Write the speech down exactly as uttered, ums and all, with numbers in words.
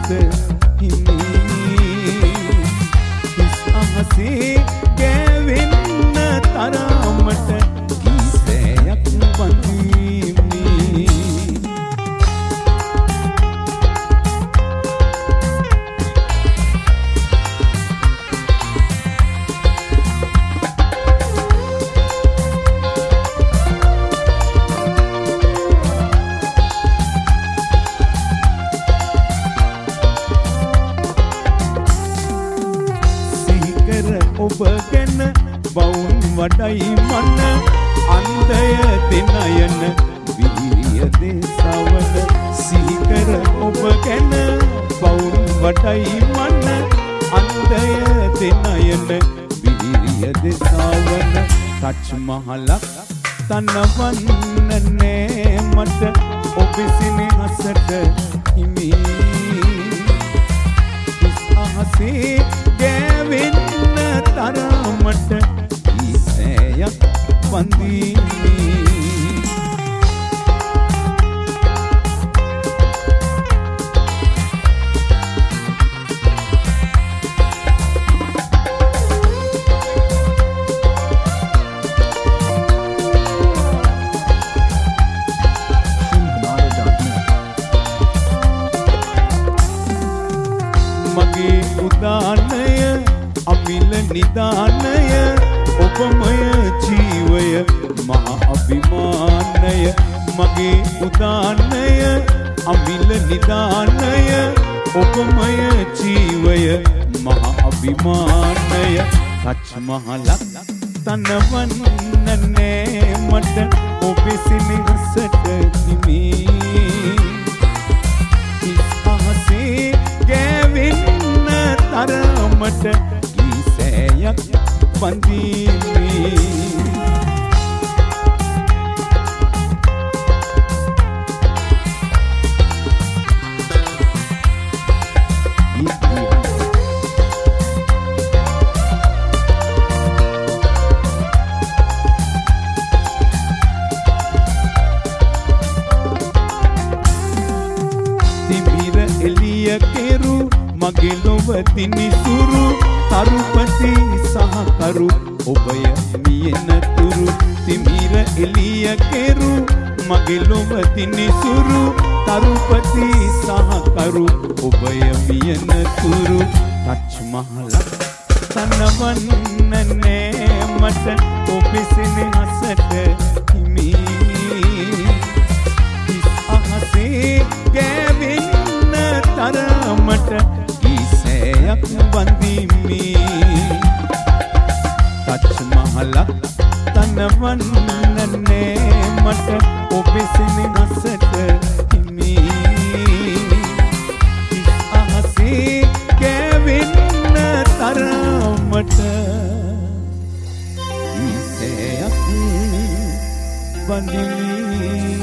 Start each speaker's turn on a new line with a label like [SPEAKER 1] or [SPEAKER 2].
[SPEAKER 1] අසට හිමි හිස් අහසේ ගෑවෙන්න තරමට කීසයක් බඳිමි ඔබ ගැන බවුන් වඩයි මන අන්දය දෙනයන වීරිය දේශවල සීකර ඔබ ගැන බවුන් වඩයි මන අන්දය දෙනයන වීරිය දේශවල තච් මහලක් තනවන්න නෑ මට ඔබ සිනහසට හිමි හිස් අහසේ ගෑවෙන්න තරමට කීසයක් බඳිමි මගේ උදානය අමිල නිදානය ඔබමය ජීවය මහ අභිමානය මගේ උදානය අමිල නිදානය ඔබමය ජීවය මහ අභිමානය තච් මහලක් තනවන්න නෑ මට ඔබ සිනහසට හිමි හිස් අහසේ ගෑවෙන්න තරමට කීසයක් බඳිමි තිමිර එළිය කෙරු මගේ ලොව දිනිසුරු තරුපති සහකරු ඔබය මියෙන තුරු තිමිර එළිය කෙරු මගේ ලොව දිනිසුරු තරුපති සහකරු ඔබය මියෙන තුරු තච් මහලක් තනවන්න නෑ මට ඔබ සිනහසට හිමි හිස් අහසේ ගෑවෙන්න තරමට කීසයක් බඳිමි තච් මහලක් තනවන්න නෑ මට ඔබ සිනහසට හිමි හිස් අහසේ ගෑවෙන්න තරමට කීසයක් බඳිමි